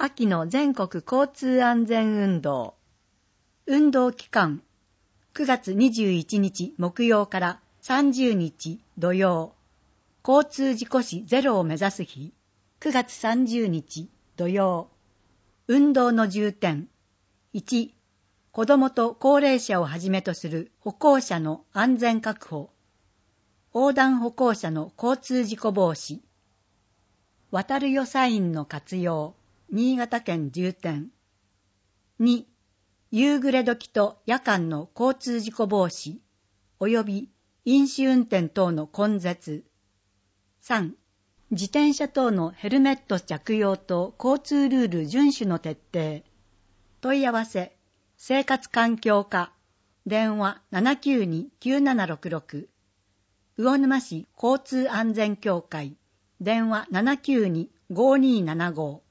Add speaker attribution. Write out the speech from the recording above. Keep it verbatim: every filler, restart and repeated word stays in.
Speaker 1: 秋の全国交通安全運動。運動期間、くがつにじゅういちにち木曜からさんじゅうにち土曜。交通事故死ゼロを目指す日、くがつさんじゅうにち土曜。運動の重点。いち、子どもと高齢者をはじめとする歩行者の安全確保。横断歩行者の交通事故防止。渡るよサインの活用。新潟県重点。に、夕暮れ時と夜間の交通事故防止、及び飲酒運転等の根絶。さん、自転車等のヘルメット着用と交通ルール遵守の徹底。問い合わせ、生活環境課、電話 ななきゅうに きゅうななろくろく。魚沼市交通安全協会、電話 ななきゅうに ごにーななご。